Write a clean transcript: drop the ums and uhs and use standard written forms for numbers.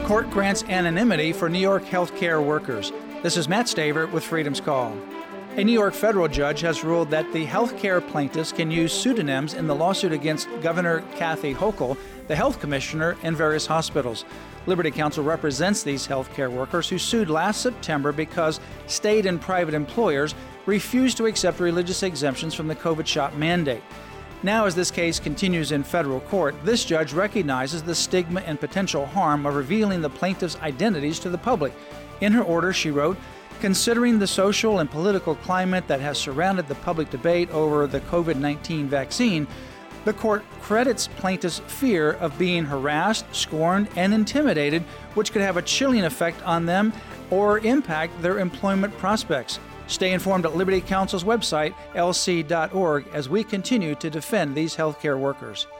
Court grants anonymity for New York healthcare workers. This is Matt Staver with Freedom's Call. A New York federal judge has ruled that the healthcare plaintiffs can use pseudonyms in the lawsuit against Governor Kathy Hochul, the health commissioner, and various hospitals. Liberty Counsel represents these healthcare workers who sued last September because state and private employers refused to accept religious exemptions from the COVID shot mandate. Now, as this case continues in federal court, this judge recognizes the stigma and potential harm of revealing the plaintiffs' identities to the public. In her order, she wrote, "Considering the social and political climate that has surrounded the public debate over the COVID-19 vaccine, the court credits plaintiffs' fear of being harassed, scorned, and intimidated, which could have a chilling effect on them or impact their employment prospects." Stay informed at Liberty Counsel's website, lc.org, as we continue to defend these healthcare workers.